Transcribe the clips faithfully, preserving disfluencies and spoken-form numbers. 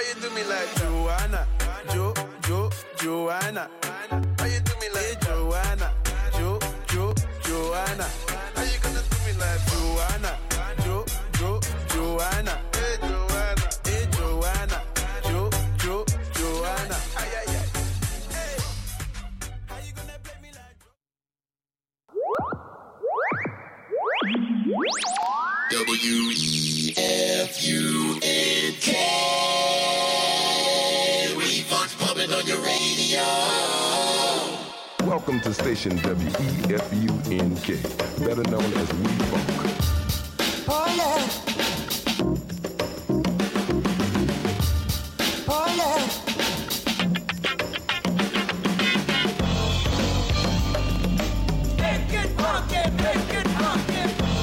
you do me like Joanna? Jo, Jo, Joanna. How you do me like Joanna? Jo, Jo, Joanna. How you gonna do me like Joanna? Jo, Jo, Joanna. Hey Joanna, hey Joanna. Jo, Jo, Joanna. Ay ay ay. Hey, how you gonna play me like? W E F U N K. Refunds pumping on your radio. Welcome to station W E F U N K, better known as We Funk. Oh yeah. Oh yeah. Make it funky, make it funky.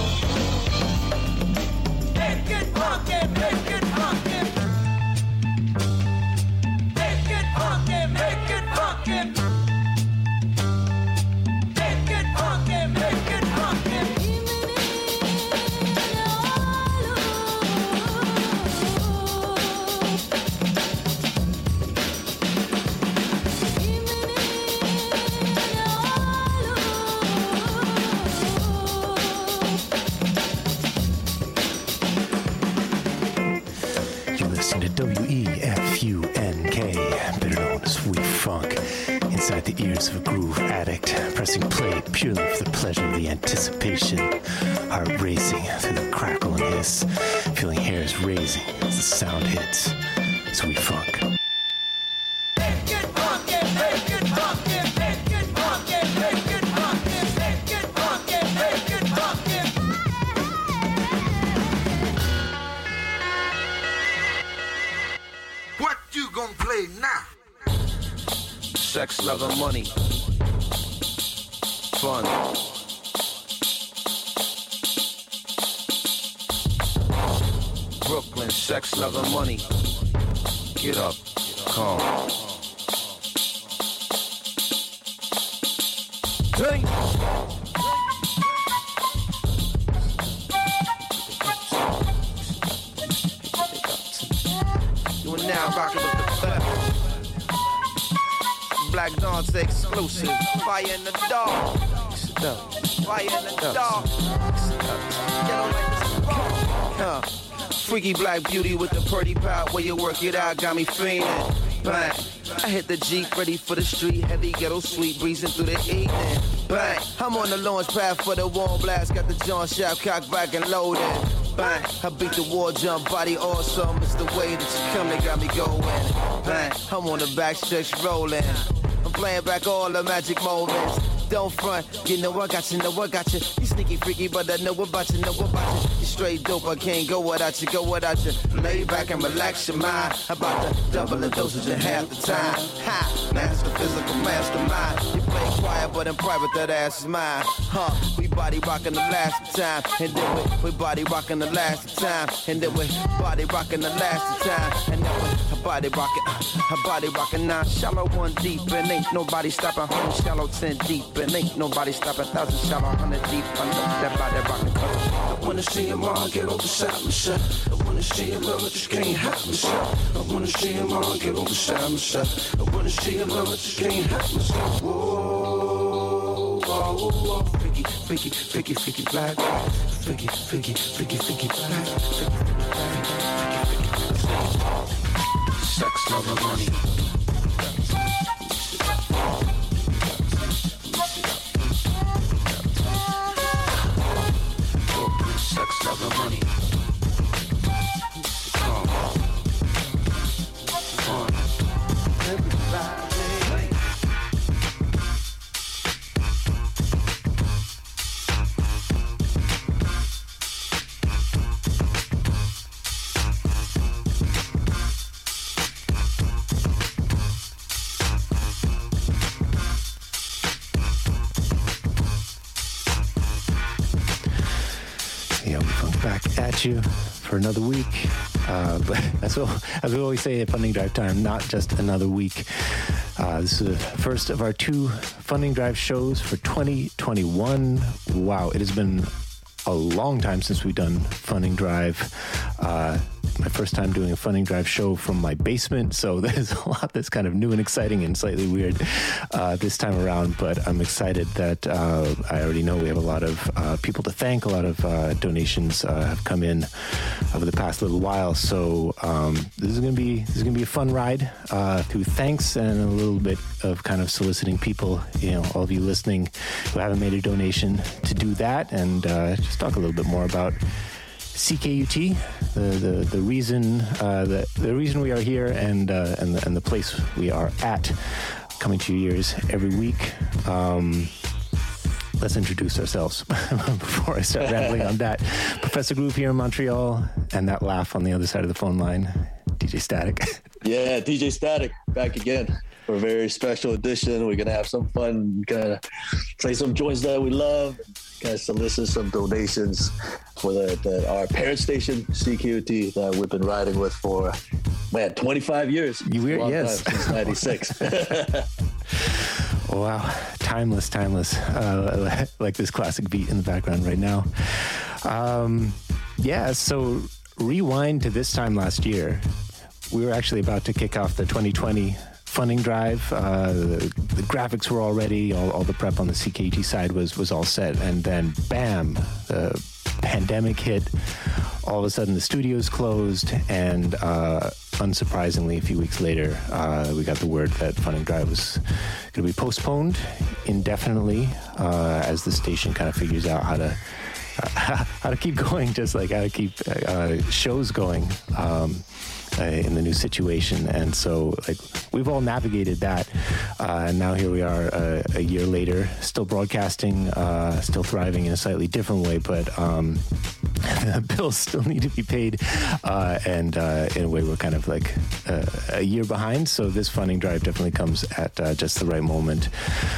Make it funky, make it funky. Make it funky, make it funky. Make it funky, make it funky. You listen to W E F U N K, better known as We Funk, inside the ears of a groove addict, pressing play purely for the pleasure of the anticipation, heart racing through the crackle and hiss, feeling hairs raising as the sound hits. It's We Funk. Make it funky, make it funky, make it funky, make it funky, make it funky, make it funky. What you gonna play now? Sex, love, and money. Fun. Brooklyn, sex, love, and money. Get up, come. Hey! You are now rocking with the best. Black Dante exclusive. Fire in the dark. Fire in the dark. Yellow like the spark. Huh. Freaky black beauty with the pretty pout. Where you work it out, got me feeling. Bang. I hit the Jeep, ready for the street. Heavy ghetto sweet, breezing through the evening. Bang. I'm on the launch pad for the warm blast. Got the John Shaft cocked back and loaded. Bang. I beat the war jump, body awesome. It's the way that you come that got me going. Bang. I'm on the back stretch rolling. I'm playing back all the magic moments. Don't front, you know I got you, know I got you. You sneaky freaky, but I know about you, know about you. You straight dope, I can't go without you, go without you. Lay back and relax your mind. About to double the dosage in half the time. Ha, master physical mastermind. You play quiet, but in private that ass is mine. Huh, we body rocking the last time, and then we, we body rocking the last time, and then we body rocking the last time, and then we body rocking, her body rocking nine shallow, one deep, and ain't nobody stopping. Home shallow, ten deep. And ain't nobody stopping, thousand shallow, hundred deep. I love that body rockin' color. I wanna see him all get over beside myself. I wanna see him love, I just can't help myself. I wanna see him all get over beside myself. I wanna see him love, I just can't help myself. Whoa, whoa, whoa, freaky, freaky, freaky, freaky black. Freaky, freaky, freaky, freaky black. Freaky, freaky, freaky, freaky, freaky. Sex, love, and money. Sex, love, and money. Come on. Come on. Everybody. Back at you for another week. Uh, but as, well, as we always say at Funding Drive time, not just another week. Uh, this is the first of our two Funding Drive shows for twenty twenty-one. Wow, it has been a long time since we've done Funding Drive. Uh, my first time doing a Funding Drive show from my basement, so there's a lot that's kind of new and exciting and slightly weird uh, this time around, but I'm excited that uh, I already know we have a lot of uh, people to thank. A lot of uh, donations uh, have come in over the past little while, so um, this is going to be this is going to be a fun ride uh, through thanks and a little bit of kind of soliciting people, you know, all of you listening who haven't made a donation, to do that and uh, just talk a little bit more about C K U T, the the, the reason uh, the the reason we are here, and uh, and the, and the place we are at, coming to your ears every week. Um, let's introduce ourselves before I start rambling on that. Professor Groove here in Montreal, and that laugh on the other side of the phone line, D J Static. Yeah, D J Static back again for a very special edition. We're gonna have some fun, gonna play some joints that we love, kind of solicit some donations for the, the our parent station C K U T that we've been riding with for man twenty-five years. You weird, Long yes, time, since ninety-six. Wow, timeless, timeless. Uh, like this classic beat in the background right now. Um, yeah, so rewind to this time last year. We were actually about to kick off the twenty twenty Funding Drive. Uh, the, the graphics were all ready. All, all the prep on the C K U T side was was all set. And then, bam, the pandemic hit. All of a sudden, the studios closed. And uh, unsurprisingly, a few weeks later, uh, we got the word that Funding Drive was going to be postponed indefinitely uh, as the station kind of figures out how to uh, how to keep going, just like how to keep uh, shows going. Um, Uh, in the new situation. And so like we've all navigated that, uh, and now here we are uh, a year later, still broadcasting, uh, still thriving in a slightly different way, but um, the bills still need to be paid, uh, and uh, in a way we're kind of like uh, a year behind. So this Funding Drive definitely comes at uh, just the right moment.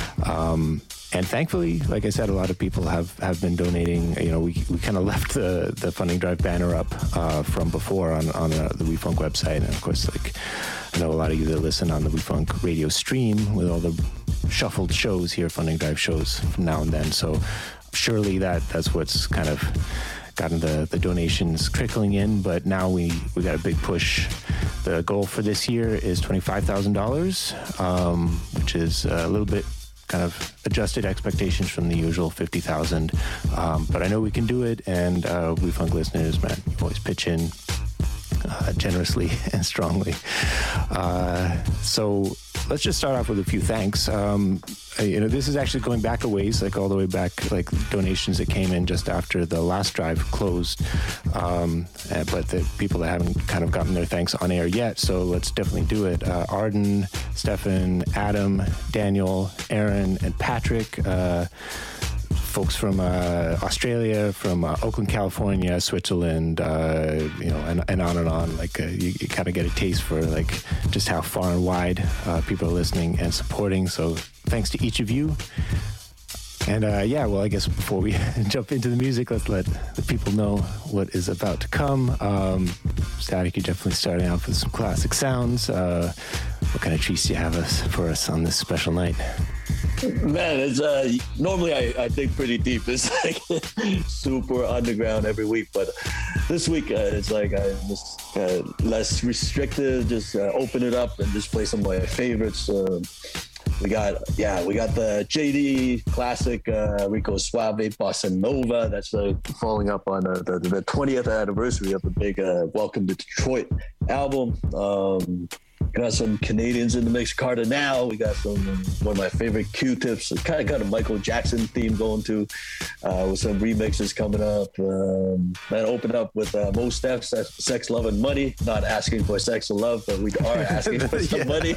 Um, And thankfully, like I said, a lot of people have, have been donating. You know, we we kind of left the, the Funding Drive banner up uh, from before on, on uh, the WeFunk website. And of course, like I know a lot of you that listen on the WeFunk radio stream with all the shuffled shows here, Funding Drive shows from now and then. So surely that that's what's kind of gotten the, the donations trickling in. But now we, we got a big push. The goal for this year is twenty-five thousand dollars, um, which is a little bit kind of adjusted expectations from the usual fifty thousand. Um, but I know we can do it, and uh, WeFunk listeners, man, you always pitch in uh, generously and strongly. Uh, so let's just start off with a few thanks. Um, you know, this is actually going back a ways, like all the way back, like donations that came in just after the last drive closed. Um, uh, but the people that haven't kind of gotten their thanks on air yet, so let's definitely do it. Uh, Arden, Stefan, Adam, Daniel, Aaron, and Patrick. Uh, folks from uh, Australia, from uh, Oakland, California, Switzerland, uh, you know, and, and on and on. Like uh, you, you kind of get a taste for like just how far and wide uh, people are listening and supporting. So thanks to each of you. And uh, yeah, well, I guess before we jump into the music, let's let the people know what is about to come. Um, Static, you're definitely starting off with some classic sounds. Uh, what kind of treats do you have us for us on this special night? Man, it's uh, normally I, I dig pretty deep. It's like super underground every week, but this week uh, it's like I just uh, less restricted. Just uh, open it up and just play some of my favorites. Uh, we got yeah, we got the J D classic uh, Rico Suave Bossa Nova. That's uh, following up on uh, the, the twentieth anniversary of the big uh, Welcome to Detroit album. Um, Got some Canadians in the mix, Cardinal. We got some one of my favorite Q-tips. Kind of got a Michael Jackson theme going too, uh, with some remixes coming up. Um, and open up with uh, Mos Def, Sex, Love, and Money. Not asking for sex or love, but we are asking for some money.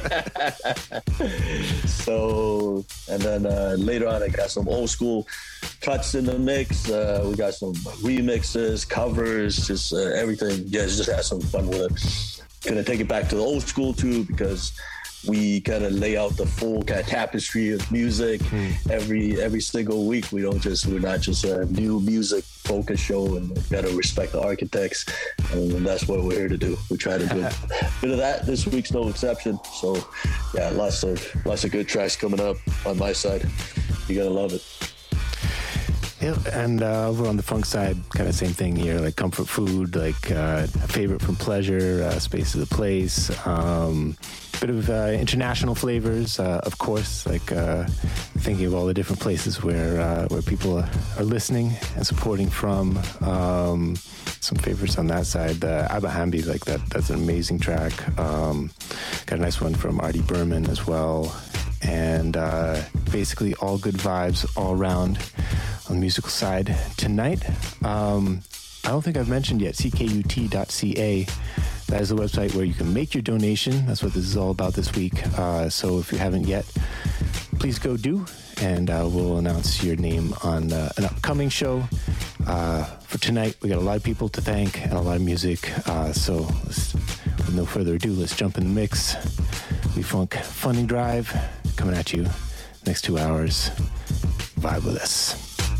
So, and then uh, later on, I got some old school cuts in the mix. Uh, we got some remixes, covers, just uh, everything. Yeah, just have some fun with it. Gonna take it back to the old school too, because we kind of lay out the full kind of tapestry of music mm. every every single week. We don't just we're not just a new music focus show, and we gotta respect the architects, and that's what we're here to do. We try to do a bit of that. This week's no exception. So yeah, lots of lots of good tracks coming up on my side. You're gonna love it. Yeah, and uh, over on the funk side, kind of same thing here, like comfort food, like uh, favorite from pleasure, uh, space of the place, um, bit of uh, international flavors, uh, of course, like uh, thinking of all the different places where uh, where people are, are listening and supporting from. Um, some favorites on that side. Uh, Abba Hambi, like that, that's an amazing track. Um, got a nice one from Artie Berman as well. And uh, basically all good vibes all around on the musical side tonight. Um, I don't think I've mentioned yet, C K U T dot C A. That is the website where you can make your donation. That's what this is all about this week. Uh, so if you haven't yet, please go do, and uh, we'll announce your name on uh, an upcoming show. Uh, for tonight, we got a lot of people to thank and a lot of music. Uh, so let's, with no further ado, let's jump in the mix. We Funk Funding Drive coming at you next two hours. Vibe with us.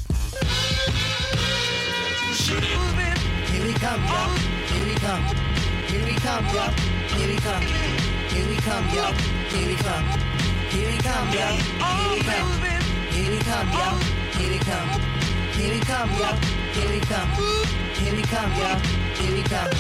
Here we come, yo. Here we come. Here we come, yo. Here we come. Here we come, yo. Here we come. Here we come, yo. Here we come. Here we come, yo. Here we come. Here we come, yo. Here we come. Here we come, yo. Here we come.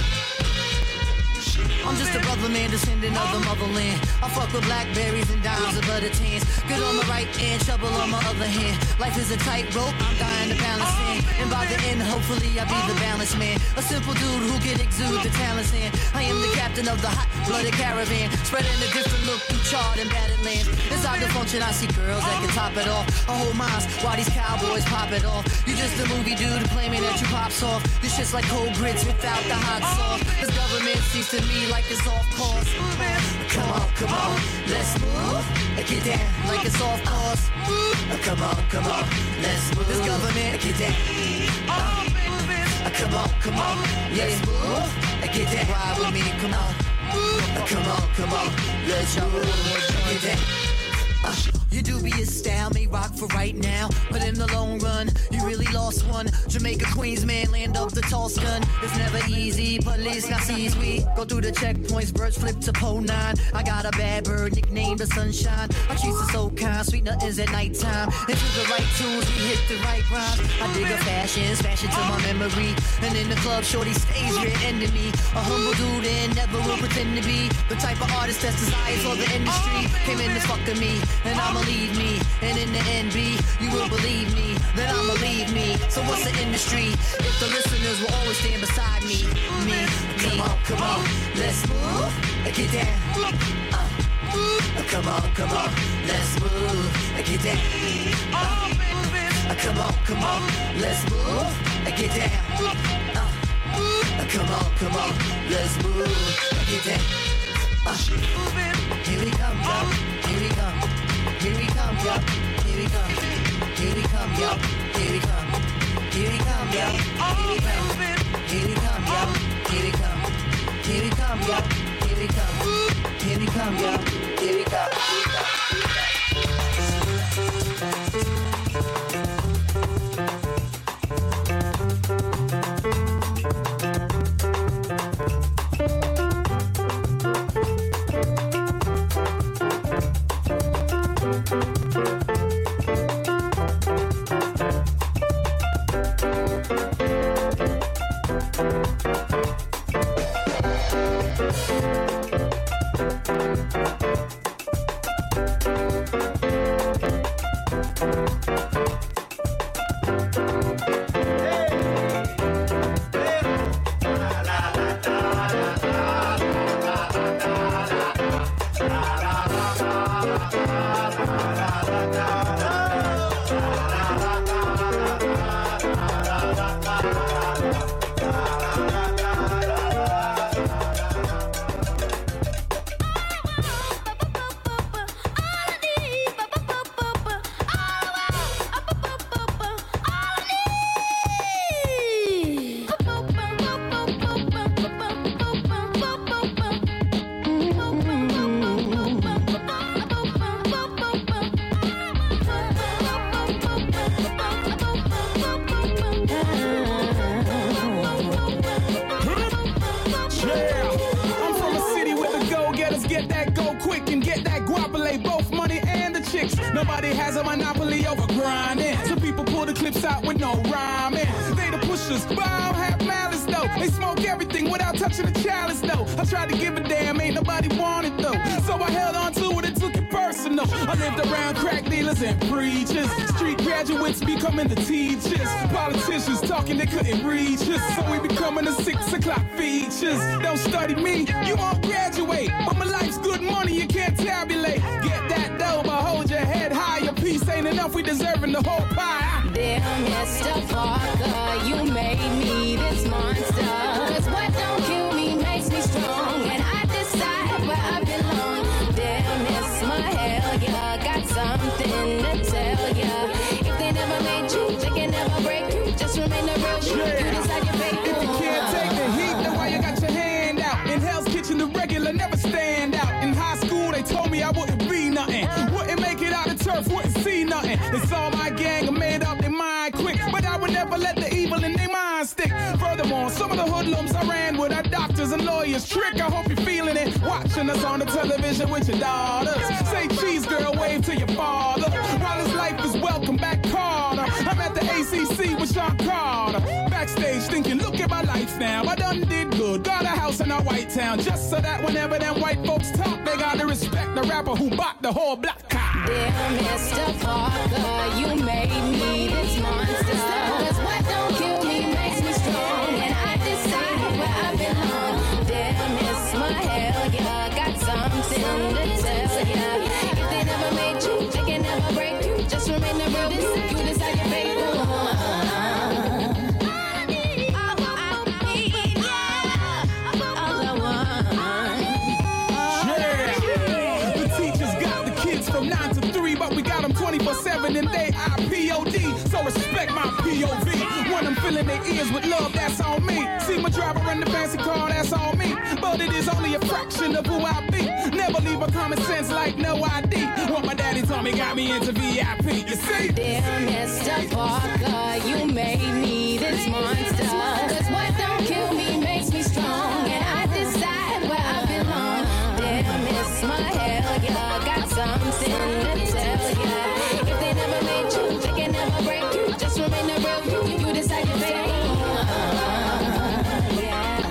I'm just a brother man, descendant of the motherland. I fuck with blackberries and dimes and butter tans. Good on the right end, trouble on my other hand. Life is a tightrope, I'm dying to balance in. And by the end, hopefully I'll be the balance man. A simple dude who can exude the talents in. I am the captain of the hot-blooded caravan, spreading a different look through charred and battered lands. Inside the function, I see girls that can top it off. I hold minds while these cowboys pop it off. You just a movie dude claiming that you pop soft. This shit's like cold grits without the hot sauce. This government seems to me like it's off course. Come on, come on, let's move. Get down like it's off course. Come on, come on, let's move. This government, get down. Come on, come on, let's move. Get down. Ride with me, come on. Come on, come on, let's move. Get down. Uh, your dubious style may rock for right now, but in the long run, you really lost one. Jamaica, Queens, man, land of the Toscan. It's never easy, police now sees we go through the checkpoints, birds flip to pole nine. I got a bad bird nicknamed the Sunshine. I treat her so kind, sweet nothings at nighttime. Into the right tunes, we hit the right rhymes. I dig her fashion, smash it to my memory. And in the club, shorty stays rear end of me. A humble dude and never will pretend to be the type of artist that's desired for the industry. Came in to fuck with me, and I'ma leave me. And in the end, B, you will believe me that I'ma leave me. So what's the industry if the listeners will always stand beside me? Me, me. Come on, come on, let's move. Get down. Uh, come on, come on, let's move. Get down. Uh, come on, come on, let's move. Get down. Uh, come on, come on, let's move. Get down. Uh, here we come, yo. Here we come. Here we come, yo. Here we come. Here we come, yo. Here we come. Here we come, yo. Here we come. Here we come, yo. Here we come. Here we come, yo. Here we come. Here we come, yo. Here we come. clips out with no rhyming. They the pushers, but I don't have malice though. They smoke everything without touching the chalice though. I tried to give a damn, ain't nobody want it though. So I held on to it and took it personal. I lived around crack dealers and preachers. Street graduates becoming the teachers. Politicians talking they couldn't reach us. So we becoming the six o'clock features. Don't study me, you won't graduate. But my life's good money, you can't tabulate. Get that dough, but hold your head high. Your piece ain't enough, we deserving the whole pie. Damn, Mister Parker, you made me this monster. Cause what don't kill me makes me strong. And I decide where I belong. Damn, it's my hell, yeah. Got something to tell ya. If they never made you, they can never break you. Just remain the real you. Yeah. You decide your fate. If you can't take the heat, then why you got your hand out? In Hell's Kitchen, the regular never stand out. In high school, they told me I wouldn't be nothing. Wouldn't make it out of turf, wouldn't see nothing. They saw my gang and made up their mind quick. But I would never let the evil in their mind stick. Furthermore, some of the hoodlums I ran with are doctors and lawyers. Trick, I hope you're feeling it. Watching us on the television with your daughters. Say cheese, girl, wave to your father. While his life is welcome back, Carter. I'm at the A C C with Sean Carter. Backstage thinking, look at my life now. I done did good. Got a house in a white town. Just so that whenever them white folks talk, they gotta respect the rapper who bought the whole block. Dear Mister Parker, you made me this monster. Cause what don't kill me makes me strong. And I decide where I belong. Damn, it's my hell, yeah. Got something to tell ya. If they never made you, they can never break you. Just remain the real, this you decide your fate. twenty-four seven and they I P O D. So respect my P O V. When I'm filling their ears with love, that's on me. See my driver in the fancy car, that's on me. But it is only a fraction of who I be. Never leave a common sense like no I D. What my daddy told me got me into V I P. You see? Dear Mister Parker, you made me this monster. Cause what don't kill me makes me strong. And I decide where I belong. Damn, it's my hell, yeah. Got something to tell ya. If they never made you, they can never break you. Just remain the real you. You decide your fate. Yeah.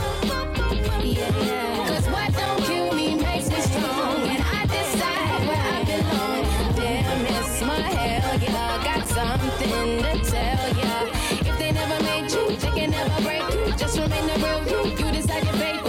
Yeah. Cause what don't kill me makes me strong. And I decide where I belong. Damn, it's my hell, yeah. Got something to tell ya. If they never made you, they can never break you. Just remain the real you. You decide your fate.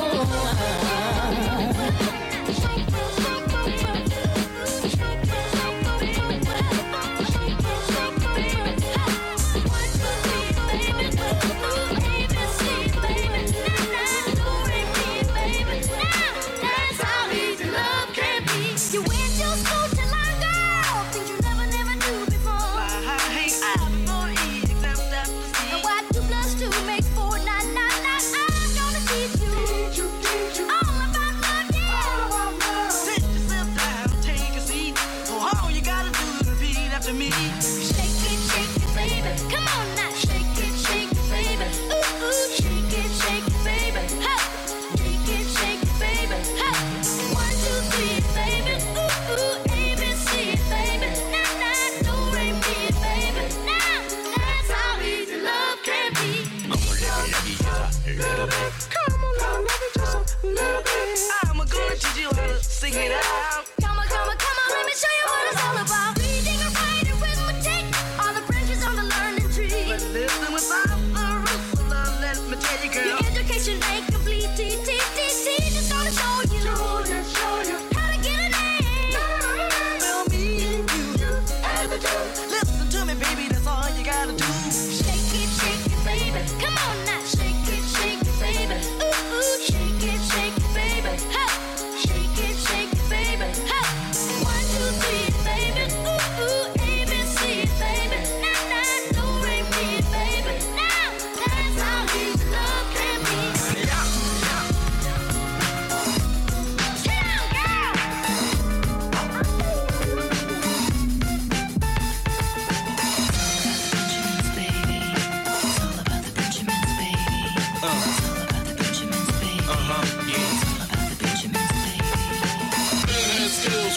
Baby.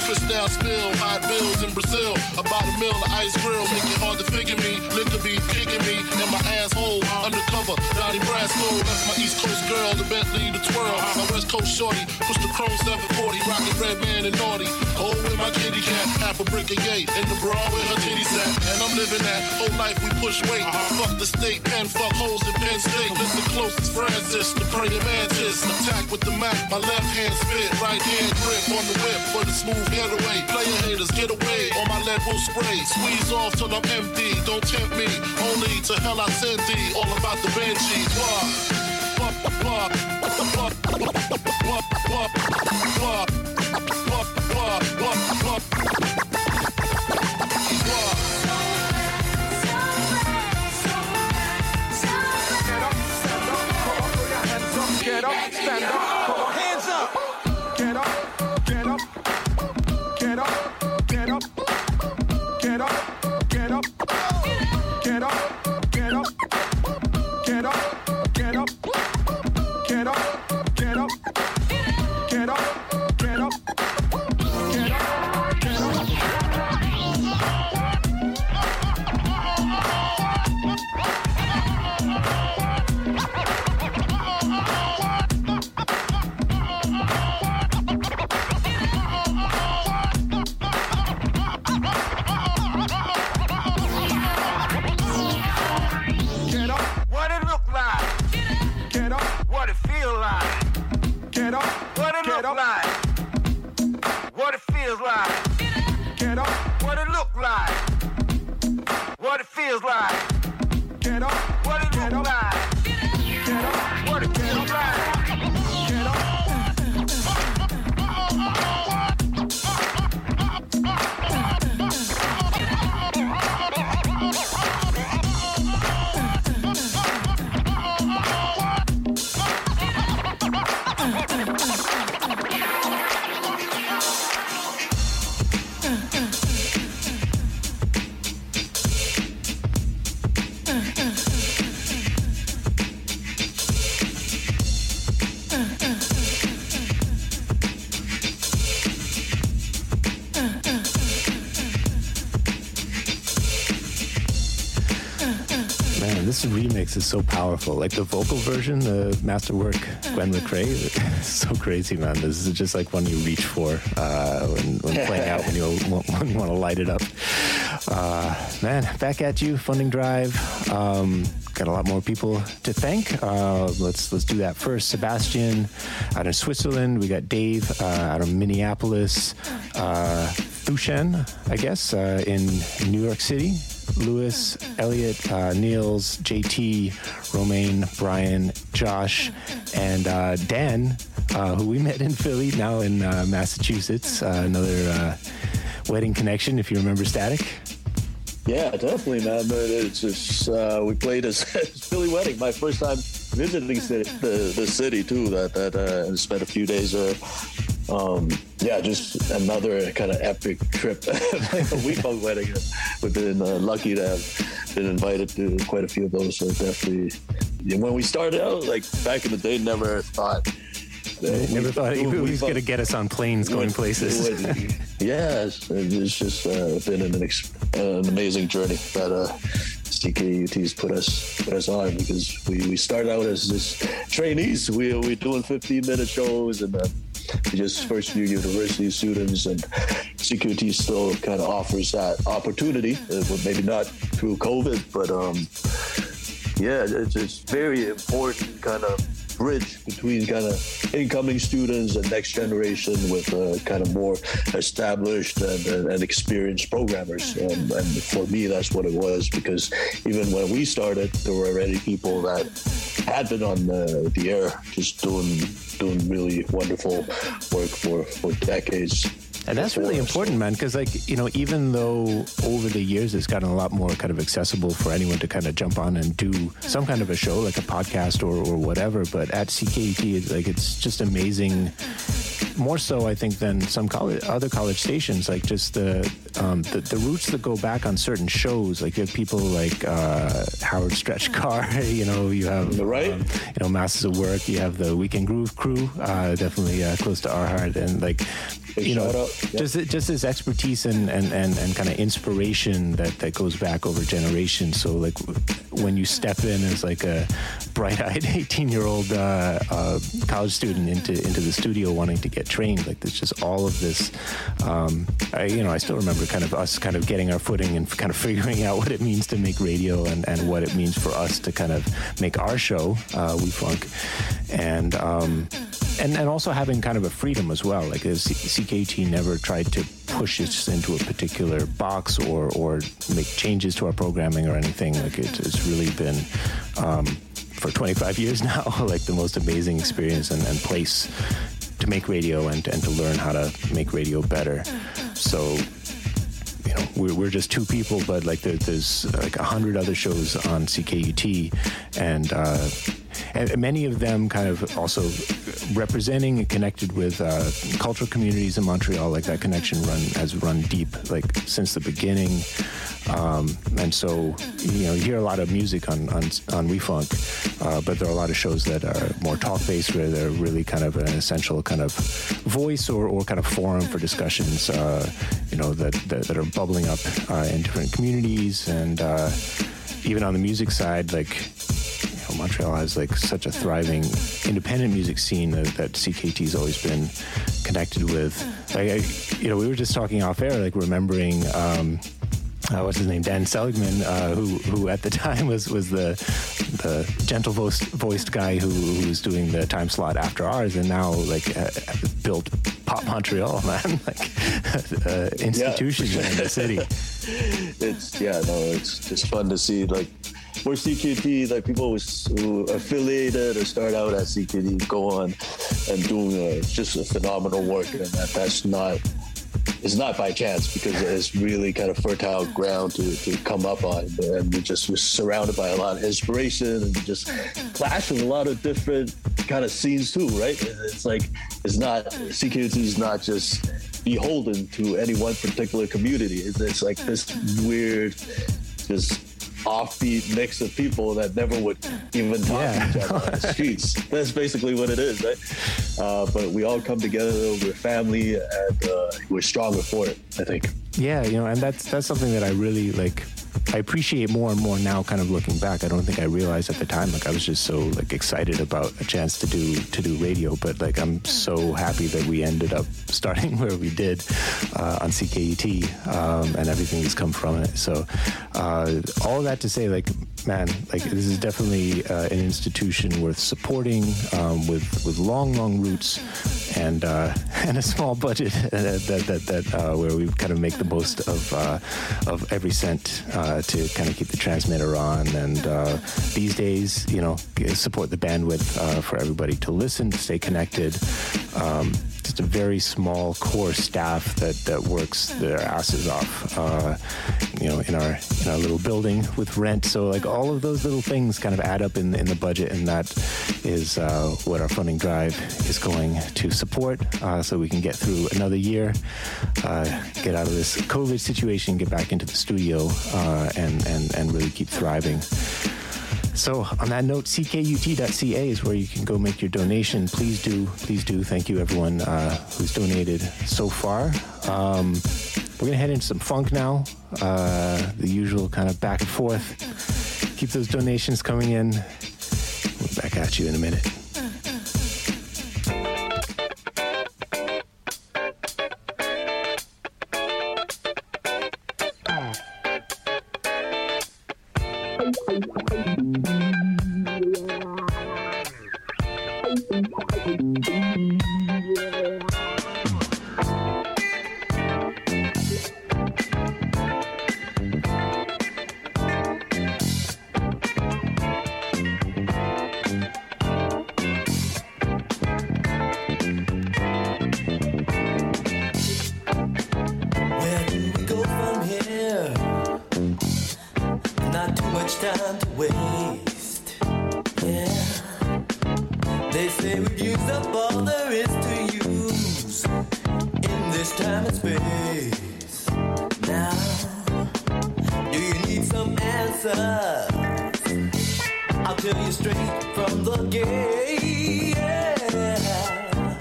Twist down, spill, hot bills in Brazil. About a mill of ice grill, make it hard to figure me. Liquor be kicking me in my asshole. Undercover, Donnie Brasco. Left my East Coast girl, the Bentley, the twirl. My West Coast shorty, push the chrome seven forty. Rockin' red man and naughty. Oh, with my kitty cat, half a brick of yay. In the bra with her titties at. And I'm living that whole life we push weight. Fuck the state, pen, fuck hoes in Penn State. Listen closest, Francis, the praying mantis. Attack with the Mac, my left hand spit, right hand grip on the whip for the smooth getaway. Player haters, get away, on my lead will spray. Squeeze off till I'm empty, don't tempt me. Only to hell I send thee, all about the banshees. Wah, wah, wah, wah, wah, wah, wah, wah, wah, wah, wah, Get up, stand up, put your hands up. Get up, get up, get up, get up, get up, get up, get up, get up, get up, get up, get up, get up, get up, get up, get up. Get up, what it look like, what it feels like. Get up, what it look like, what it feels like. Get up, what it look like, get up, what it feels like. Get up. This remix is so powerful. Like the vocal version, the masterwork, Gwen McRae, so crazy, man. This is just like one you reach for uh, when, when playing out, when you, when you want to light it up. Uh, man, back at you, funding drive. Um, got a lot more people to thank. Uh, let's let's do that first. Sebastian out in Switzerland. We got Dave uh, out of Minneapolis. Uh, Thushen, I guess, uh, in New York City. Lewis, Elliot, uh, Niels, J T, Romaine, Brian, Josh, and uh, Dan, uh, who we met in Philly, now in uh, Massachusetts. Uh, another uh, wedding connection, if you remember Static. Yeah, definitely, man. But it's just uh, we played a Philly wedding. My first time visiting the the city too. That that uh, spent a few days there. Um, yeah, just another kind of epic trip. Like a week-long wedding. We've been uh, lucky to have been invited to quite a few of those. So definitely, when we started out, like back in the day, never thought. Never we, thought he we, was going to get us on planes going places. Yeah, it's, it's just uh, been an, ex- an amazing journey that uh, C K U T's put us put us on, because we, we started out as just trainees. We we doing fifteen minute shows, and uh, we just first year university students, and C K U T still kind of offers that opportunity, uh, but maybe not through COVID, but um, yeah, it's, it's very important kind of bridge between kind of incoming students and next generation with uh, kind of more established and, and, and experienced programmers. Um, and for me, that's what it was, because even when we started, there were already people that had been on uh, the air just doing doing really wonderful work for, for decades. And that's really important, man, because, like, you know, even though over the years it's gotten a lot more kind of accessible for anyone to kind of jump on and do some kind of a show, like a podcast or, or whatever, but at C K U T, it's like, it's just amazing more so, I think, than some college, other college stations. Like just the, um, the the roots that go back on certain shows. Like you have people like uh, Howard Stretch Carr. You know, you have right. Um, you know, Masters of Work. You have the Weekend Groove crew. Uh, definitely uh, close to our heart. And like, you know, yep. just just this expertise and and, and, and kind of inspiration that, that goes back over generations. So like when you step in as like a bright-eyed eighteen-year-old uh, uh, college student into into the studio wanting to get trained, like there's just all of this. Um, I, you know, I still remember kind of us kind of getting our footing and kind of figuring out what it means to make radio and, and what it means for us to kind of make our show, uh, We Funk, and. Um, And, and also having kind of a freedom as well. Like C K U T never tried to push us into a particular box or, or make changes to our programming or anything. Like it, it's really been, um, for twenty-five years now, like the most amazing experience and, and place to make radio and, and to learn how to make radio better. So, you know, we're, we're just two people, but like there, there's like a hundred other shows on C K U T, and uh, and many of them kind of also representing and connected with uh, cultural communities in Montreal. Like that connection run has run deep, like since the beginning. Um, and so, you know, you hear a lot of music on on, on We Funk, uh, but there are a lot of shows that are more talk-based, where they're really kind of an essential kind of voice or, or kind of forum for discussions, uh, you know, that, that that are bubbling up uh, in different communities. And uh, even on the music side, like, you know, Montreal has like such a thriving independent music scene that, that C K T has always been connected with. Like, I, you know, we were just talking off air, like remembering. Um, Uh, what's his name? Dan Seligman, uh, who who at the time was, was the the gentle voiced, voiced guy who, who was doing the time slot after ours, and now like uh, built Pop Montreal, man, like uh, institution yeah. in the city. It's yeah, no, it's just fun to see like where C K T, like people who affiliated or start out at C K T go on and doing uh, just a phenomenal work, and that that's not. It's not by chance, because it's really kind of fertile ground to, to come up on, and we just we're surrounded by a lot of inspiration and just clash with a lot of different kind of scenes too, right? It's like it's not C K U T is not just beholden to any one particular community. It's, it's like this weird, just offbeat mix of people that never would even talk yeah. to each other on the streets. That's basically what it is, right? Uh, but we all come together, we're family, and uh, we're stronger for it, I think. Yeah, you know, and that's that's something that I really like. I appreciate more and more now, kind of looking back. I don't think I realized at the time, like I was just so like excited about a chance to do to do radio, but like I'm so happy that we ended up starting where we did uh, on C K U T, um, and everything that's come from it. So uh, all of that to say, like, man, like this is definitely uh, an institution worth supporting, um, with with long, long roots, and uh, and a small budget that that that, that uh, where we kind of make the most of uh, of every cent. Uh, to kind of keep the transmitter on, and uh, these days, you know, support the bandwidth uh, for everybody to listen, to stay connected. Um, just a very small core staff that, that works their asses off, uh, you know, in our in our little building with rent. So like all of those little things kind of add up in in the budget, and that is uh, what our funding drive is going to support, uh, so we can get through another year, uh, get out of this COVID situation, get back into the studio, uh, and and and really keep thriving. So on that note, C K U T dot C A is where you can go make your donation. Please do, please do. Thank you everyone uh, who's donated so far. Um, we're gonna head into some funk now. Uh, the usual kind of back and forth. Keep those donations coming in. We'll be back at you in a minute. They say we've used up all there is to use. answers. I'll tell you straight from the gate. Yeah.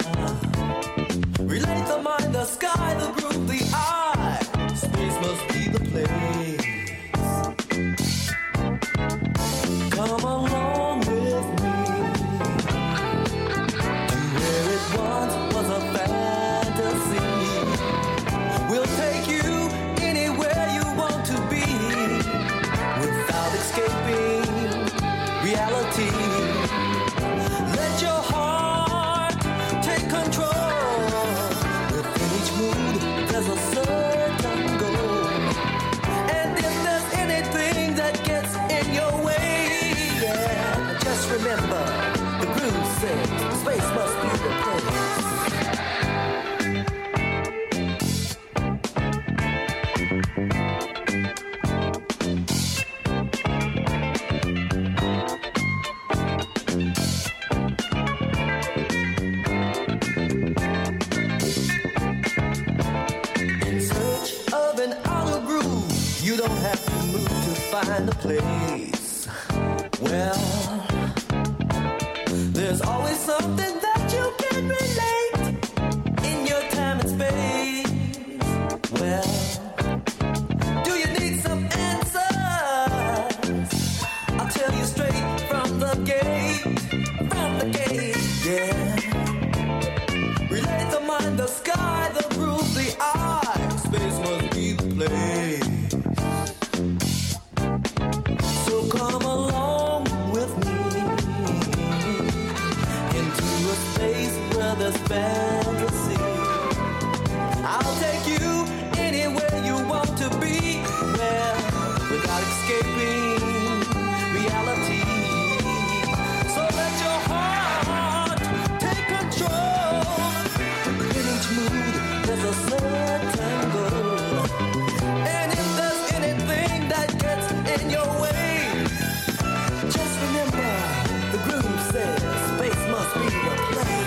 Relate the mind, the sky, the groove, the eye. Space must be the place. Come along with me to where it once was a fantasy. We'll take you anywhere you want to be without escaping reality. Let your heart take control. Within each mood, there's a certain goal. And if there's anything that gets in your way, yeah, just remember, the groove says space must be the place. Find a place. Well, there's always something that you can relate in your time and space. Well, do you need some answers? I'll tell you straight from the gate, from the gate, yeah. Relate the mind, the sky, the groove, the eye. Space must be the place. Come along with me into a space where there's fantasy. I'll take you anywhere you want to be, well, without escaping reality. So let your heart take control. In each mood, there's a certain goal. And if there's anything that gets in your way, remember, the groove says space must be the place.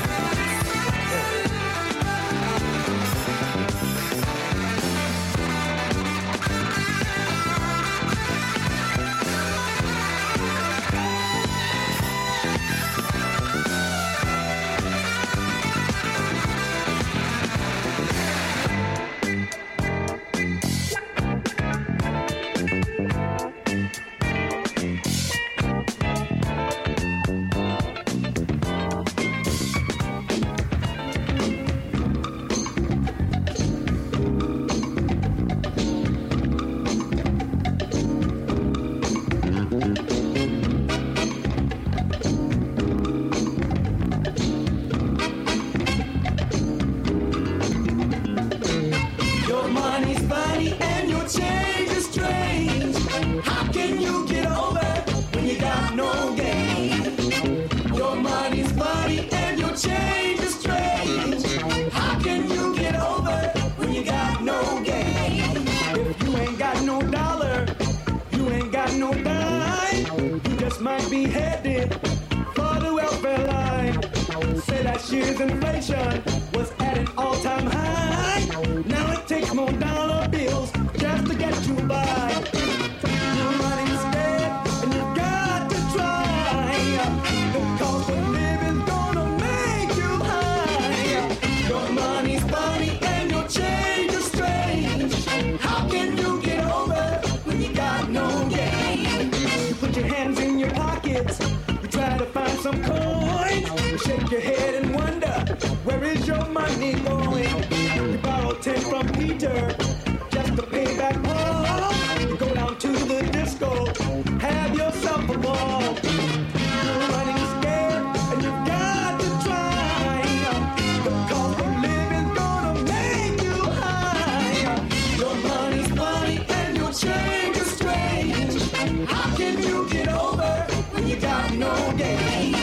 Inflation was at an all-time high. Now it takes more dollar bills just to get you by. You're running scared and you got to try. The cost of living's gonna make you high. Your money's funny and your change is strange. How can you get over when you got no gain? You put your hands in your pockets, you try to find some coin. You shake your head and wonder, where is your money going? You borrow ten from Peter just to pay back Paul. You go down to the disco, have yourself a ball. You're running scared and you've got to try. The cost of living's gonna make you high. Your money's funny and your change is strange. How can you get over when you got no gain?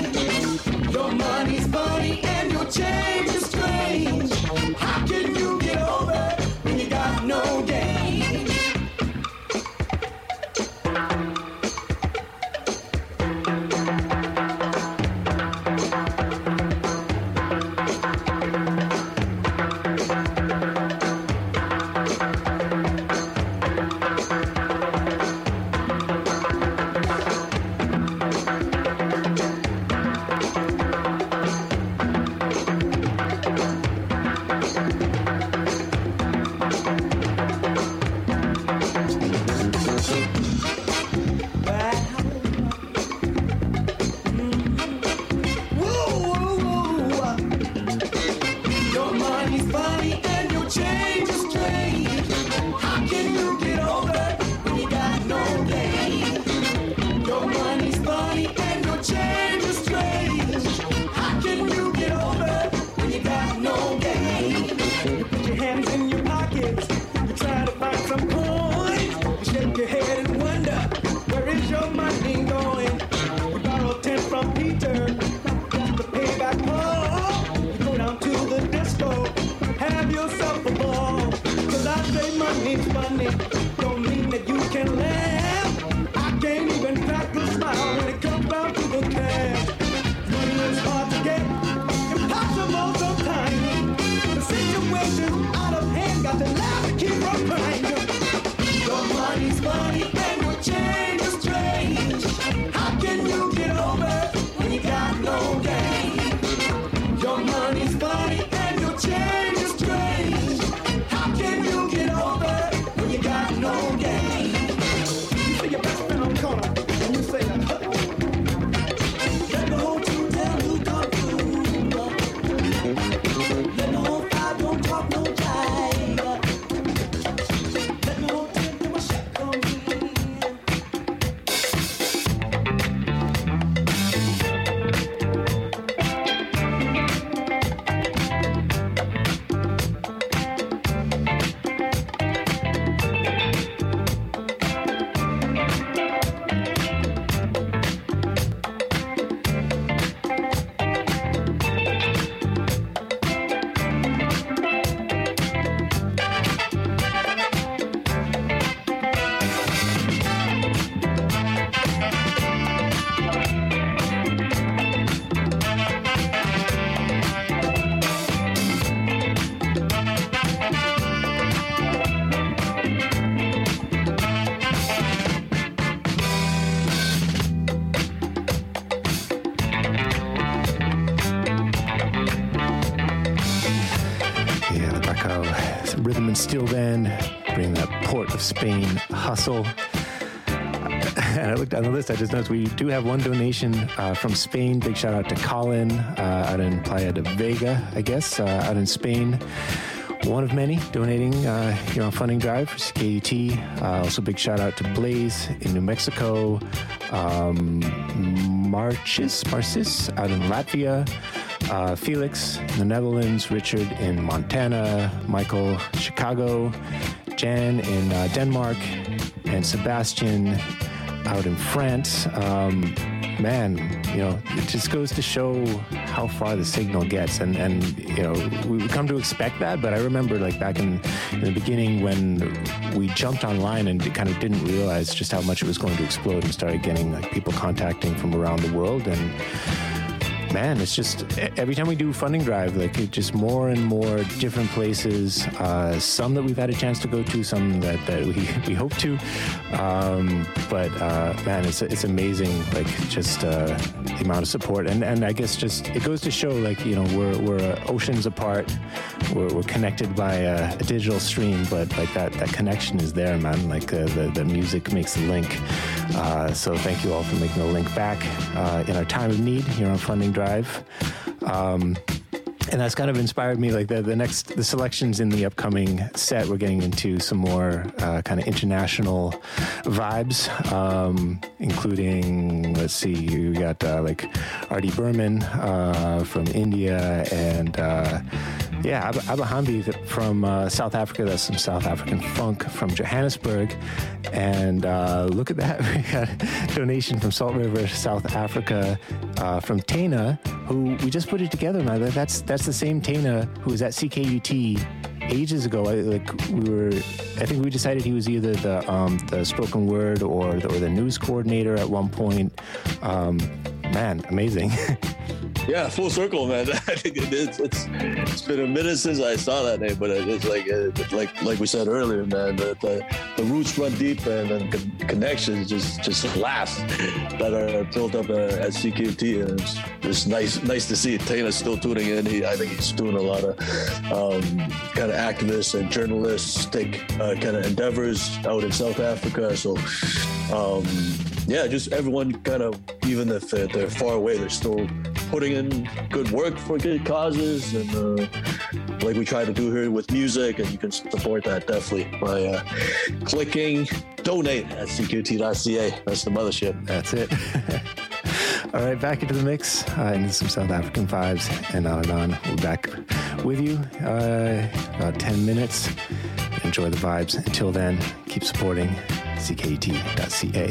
Your money's funny and your change is strange. How can you get over when you got no find some coins. You shake your head and wonder, where is your money going? You borrow ten from Peter, just to pay back Paul. You go down to the disco, have yourself a ball. Cause I say money's funny, don't mean that you can laugh. I can't even crack a smile when it comes down to the cash. Money is hard to get, impossible sometimes. The situation's out of hand, got to laugh to keep from crying. Your money's funny and your change is strange. How can you get over when you got no game? Your money's funny and your change is strange. How can you get over when you got no game? You see your best friend on the corner and you say, huh? Let the whole team tell you come through. Let the whole five don't talk no jive. Let the whole team do a shake on me. Yeah, the Barco Rhythm and Steel Band, bringing that Port of Spain hustle. And I looked on the list, I just noticed we do have one donation uh, from Spain. Big shout out to Colin uh, out in Playa de Vega, I guess, uh, out in Spain. One of many donating uh, here on Funding Drive for C K U T. Uh, also, big shout out to Blaze in New Mexico, um, Marcis, Marcis out in Latvia, uh, Felix in the Netherlands, Richard in Montana, Michael, Chicago, Jan in uh, Denmark, and Sebastian out in France. Um, man, you know, it just goes to show how far the signal gets. And, and you know, we come to expect that, but I remember like back in, in the beginning when we jumped online and kind of didn't realize just how much it was going to explode and started getting like people contacting from around the world. And man, it's just every time we do Funding Drive, like it just more and more different places, uh, some that we've had a chance to go to, some that, that we, we hope to. Um, but uh, man, it's it's amazing, like just uh, the amount of support. And, and I guess just it goes to show, like, you know, we're, we're oceans apart. We're, we're connected by a, a digital stream, but like that, that connection is there, man. Like uh, the, the music makes the link. Uh, so thank you all for making the link back uh, in our time of need here on Funding Drive. Um, and that's kind of inspired me, like the, the next, the selections in the upcoming set, we're getting into some more uh, kind of international vibes, um, including, let's see, you got uh, like Artie Berman uh, from India, and uh, yeah, Ab- Abahambi from uh, South Africa. That's some South African funk from Johannesburg. And uh, look at that, we got a donation from Salt River, South Africa, uh, from Tana, who we just put it together, man. That's that's the same Tana who was at C K U T ages ago. I, like we were, I think we decided he was either the um, the spoken word or the, or the news coordinator at one point. Um, man, amazing. Yeah, full circle, man. I think it is. It's it's been a minute since I saw that name, but it's like it, like like we said earlier, man. The the, the roots run deep, and then con- connections just just last that are built up uh, at C K U T, and it's, it's nice nice to see Tana's still tuning in. He, I think he's doing a lot of um, kind of activists and journalistic uh, kind of endeavors out in South Africa. So. Um, yeah, just everyone kind of, even if they're, they're far away, they're still putting in good work for good causes, and uh, like we try to do here with music, and you can support that definitely by uh, clicking donate at C Q T dot C A. That's the mothership. That's it. All right, back into the mix, uh, into some South African vibes, and on and on. We'll be back with you uh, about ten minutes. Enjoy the vibes. Until then, keep supporting C K E T dot C A.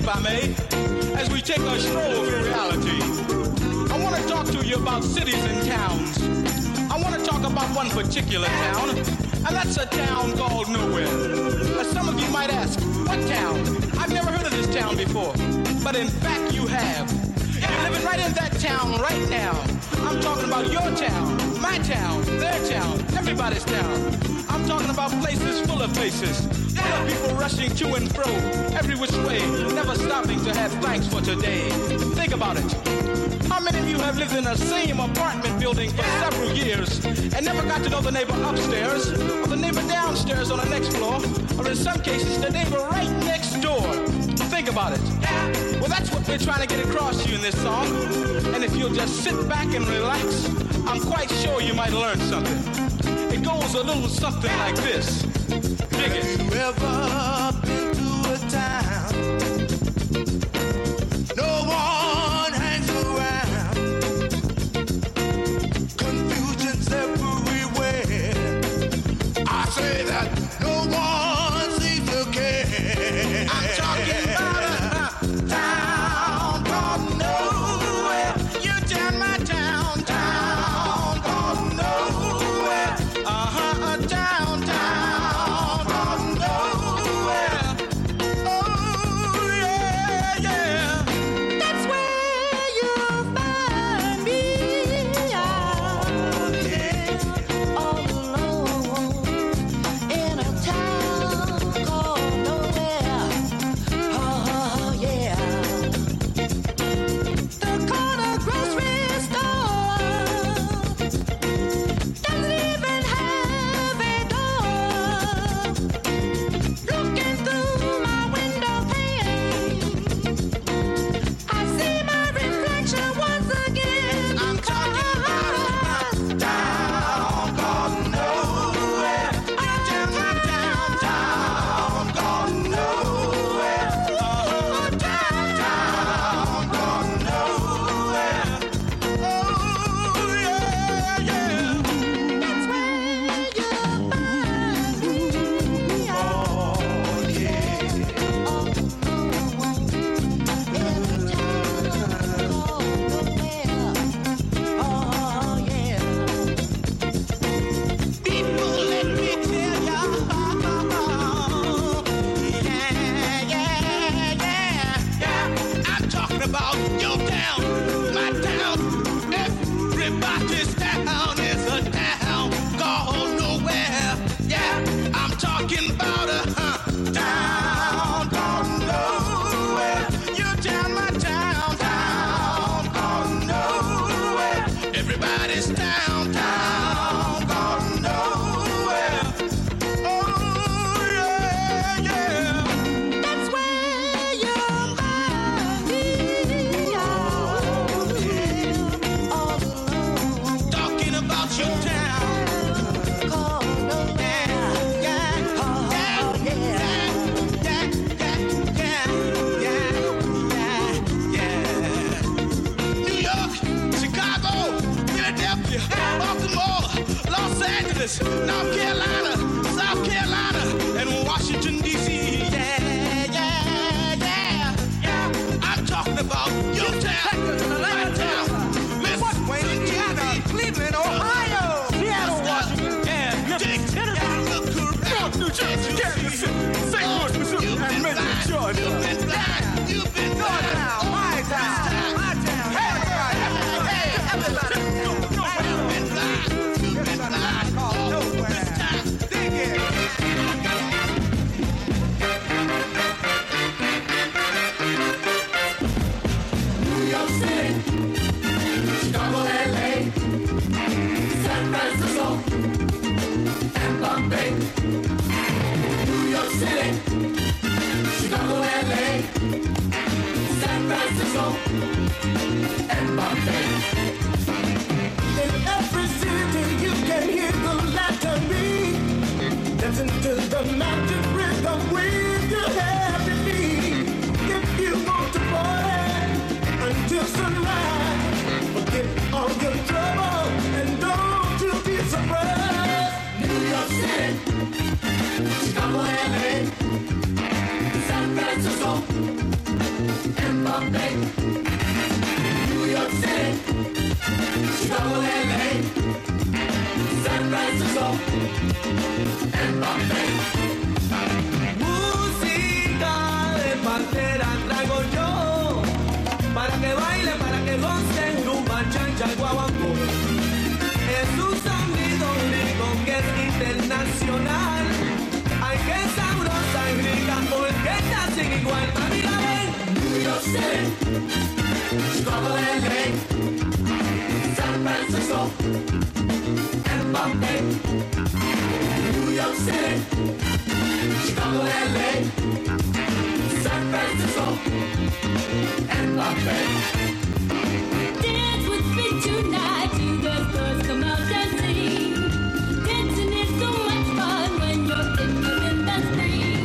I may, as we take a stroll through reality. I want to talk to you about cities and towns. I want to talk about one particular town, and that's a town called Nowhere. Now, some of you might ask, what town? I've never heard of this town before, but in fact you have. You're living right in that town right now. I'm talking about your town, my town, their town, everybody's town. I'm talking about places full of faces, full of people rushing to and fro, every which way, never stopping to have thanks for today. Think about it. How many of you have lived in the same apartment building for several years and never got to know the neighbor upstairs, or the neighbor downstairs on the next floor, or in some cases, the neighbor right next door? Think about it. Well, that's what we're trying to get across to you in this song. And if you'll just sit back and relax, I'm quite sure you might learn something. It goes a little something like this. Dig it. Have you ever been to a town? No one hangs around. Confusion's everywhere. I say that no one seems to care. I'm talking about a town called Nowhere. You turn my town, town called Nowhere. Uh-huh, a town, town called Nowhere. Oh, yeah, yeah. That's where you'll find me. Oh, yeah. All alone in a town called Nowhere. Oh, yeah. The corner grocery store doesn't even have a door. Looking through my window pane, I see my reflection once again. I'm talking about a town called Nowhere. You turn my town, town called Nowhere. Oh, town, town called Nowhere. Oh, yeah, yeah. That's where you'll find me. Oh, yeah. All alone in a town called Nowhere. Oh, yeah. People, let me tell ya. Yeah, yeah, yeah, yeah. I'm talking about your town, my town. Everybody's town is a town called Nowhere. Yeah, I'm talking about a huh, town called Nowhere. Your town, my town, town called Nowhere. Everybody's town, town called Nowhere. Oh, yeah, yeah. That's where you'll find me. Oh, yeah. All alone. Talking about your town called Nowhere. Yeah, yeah, oh, yeah, yeah, yeah, yeah, yeah, yeah. New York, Chicago, Philadelphia, Baltimore, Los Angeles, North Carolina, South Carolina, and Washington, D C Yeah, yeah, yeah, yeah. I'm talking about your town, my town. Listen, Wayne, Indiana, Cleveland, Ohio, Seattle, Washington, yeah, Tennessee, look around, New Jersey, Kansas City, Saint Louis, Missouri, and Macon, Georgia. You've been blind, you've been blind. Your town, my town, my town. Hey, everybody, hey, everybody. You've been blind, you've been blind. Oh, this time, Bombay, New York City, Chicago, L A, San Francisco, and Bombay. Música de partera traigo yo, para que baile, para que goce, rumba, chancha, guaguancó. Es un sonido único que es internacional. Ay, qué sabrosa y rica, orquesta sin igual. Mami, la ven. New York City, Chicago, L A, San Francisco, and Bombay. New York City, Chicago, L A, San Francisco, and Bombay. Dance with me tonight, you girls, girls, come out and sing. Dancing is so much fun when you're in the rhythm and spring.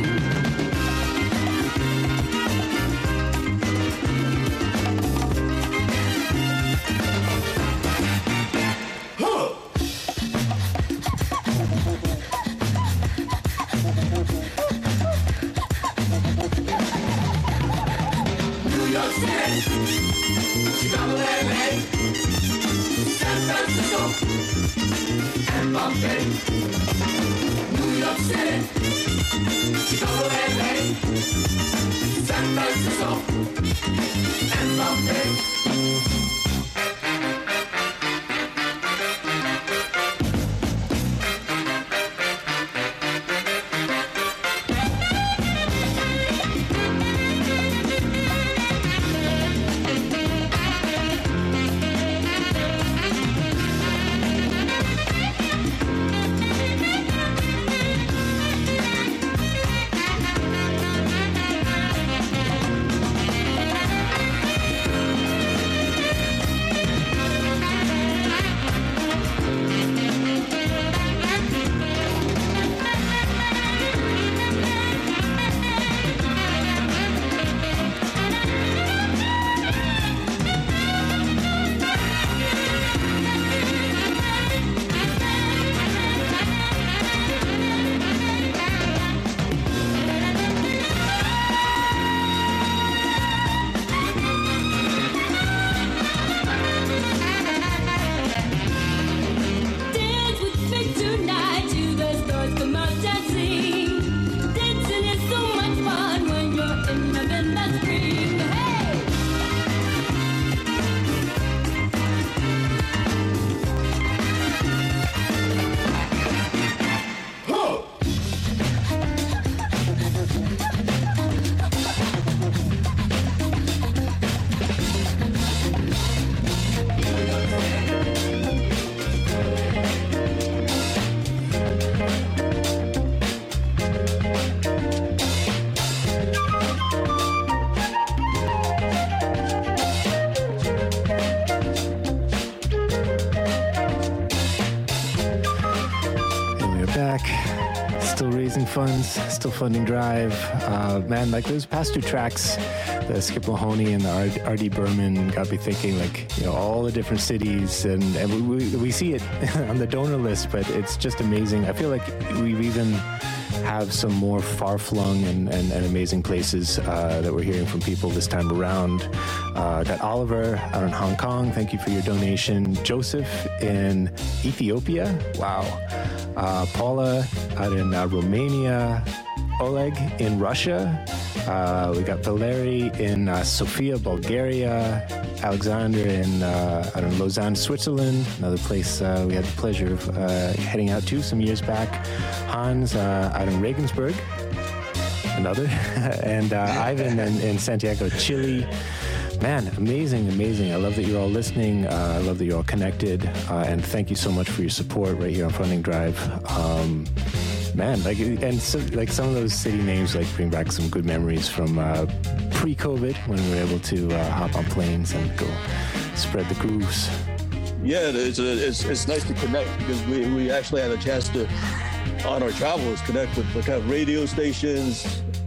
New York City, Chicago, L A, San Francisco, and Bombay. New York City, Chicago, L A, San Francisco, and Bombay. Dance with me tonight, you girls, girls, come out and sing. Dancing is so much fun when you're in the rhythm and spring. Hey! And we're back. Still raising funds, still funding Drive. Uh, man, like those past two tracks, the Skip Mahoney and the R D Berman, got me thinking, like, you know, all the different cities, and, and we, we, we see it on the donor list, but it's just amazing. I feel like we've even have some more far-flung and, and, and amazing places uh, that we're hearing from people this time around. Uh, got Oliver out in Hong Kong. Thank you for your donation. Joseph in Ethiopia. Wow. Uh, Paula out in uh, Romania. Oleg in Russia. Uh, we got Valeri in uh, Sofia, Bulgaria. Alexander in, uh, out in Lausanne, Switzerland. Another place uh, we had the pleasure of uh, heading out to some years back. Hans uh, out in Regensburg. Another. and uh, Ivan in, in Santiago, Chile. Man, amazing, amazing. I love that you're all listening. Uh, I love that you're all connected. Uh, and thank you so much for your support right here on Funding Drive. Um, man, like, and so, like some of those city names like bring back some good memories from uh, pre-COVID when we were able to uh, hop on planes and go spread the grooves. Yeah, it's, it's it's nice to connect because we, we actually had a chance to, on our travels, connect with the kind of radio stations,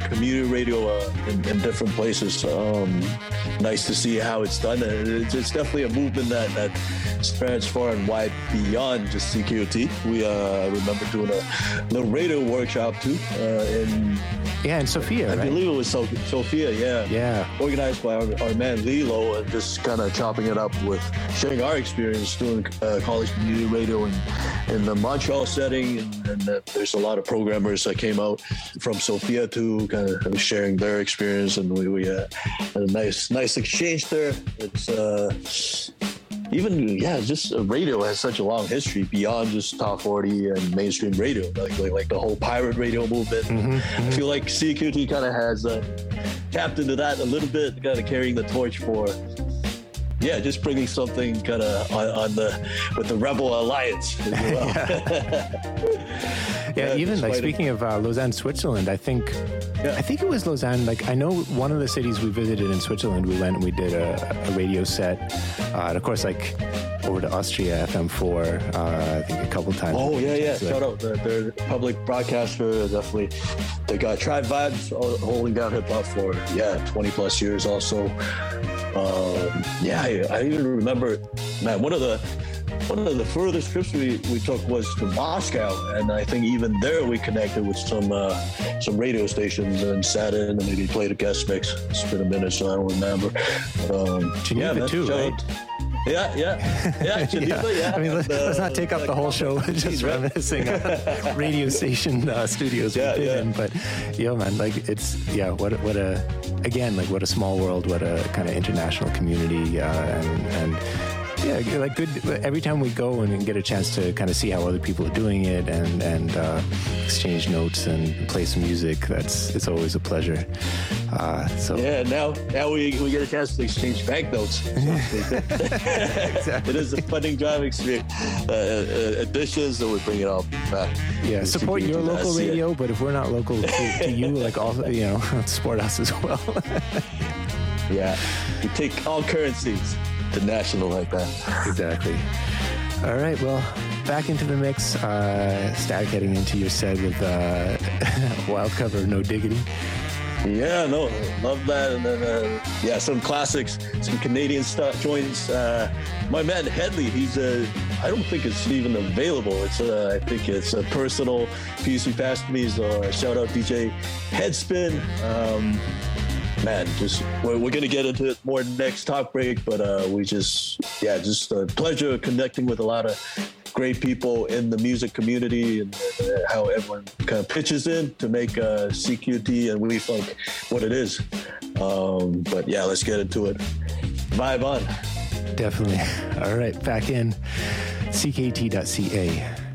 community radio uh, in, in different places. Um, nice to see how it's done. It's, it's definitely a movement that, that spreads far and wide beyond just C K O T. We uh, remember doing a little radio workshop too uh, in yeah in Sophia. I right? believe it was so- Sophia. Yeah, yeah. Organized by our, our man Lilo, and just kind of chopping it up with sharing our experience doing uh, college community radio in, in the Montreal setting, and, and uh, there's a lot of programmers that came out from Sophia too, kind of sharing their experience, and we, we uh, had a nice nice exchange there. It's uh, even yeah, just uh, radio has such a long history beyond just top forty and mainstream radio, like like, like the whole pirate radio movement. Mm-hmm, mm-hmm. I feel like C Q T kind of has uh, tapped into that a little bit, kind of carrying the torch for. Yeah, just bringing something kind of on, on the with the Rebel Alliance as well. yeah, yeah, even like fighting. speaking of uh, Lausanne, Switzerland, I think yeah. I think it was Lausanne. Like I know one of the cities we visited in Switzerland, we went and we did a, a radio set, uh, and of course like over to Austria, F M four, uh, I think a couple times. Oh yeah, yeah. So, Shout out the, their public broadcaster. Definitely, they got Tribe Vibes holding down hip hop for yeah twenty plus years also. Um, yeah, I, I even remember, man, one of the one of the furthest trips we, we took was to Moscow, and I think even there we connected with some uh, some radio stations and sat in and maybe played a guest mix. It's been a minute, so I don't remember. Um, Geneva yeah, man, too, right? out. Yeah, yeah, yeah, Geneva, yeah. yeah. I mean, let's, and, uh, let's not take up the whole show just reminiscing uh, radio station uh, studios Yeah, we've been yeah. in. But, yo, man, like, it's, yeah, what, what a, again, like, what a small world, what a kind of international community, uh, and, and, yeah, like good. Every time we go and get a chance to kind of see how other people are doing it and and uh, exchange notes and play some music, that's it's always a pleasure. Uh, so yeah, now now we, we get a chance to exchange banknotes. Exactly. It is a funding drive experience. Uh, uh, additions that we bring it all back. Yeah, support your local radio, but if we're not local to, to you, like also, you know, support us as well. Yeah, we take all currencies to national like that. Exactly. All right, well, back into the mix. Uh, Static heading into your set with uh, Wild Cover, No Diggity. Yeah, no, love that. And then, uh, yeah, some classics, some Canadian stuff joints. Uh, my man Headley, he's a, uh, I don't think it's even available. It's uh, I think it's a personal piece he passed me. So uh, shout out D J Headspin. Um, Man, just we're, we're gonna get into it more next talk break, but uh, we just yeah, just a pleasure connecting with a lot of great people in the music community and uh, how everyone kind of pitches in to make uh, C Q T and We Funk what it is. Um, but yeah, let's get into it. Vibe on. Definitely. All right, back in C K T dot C A.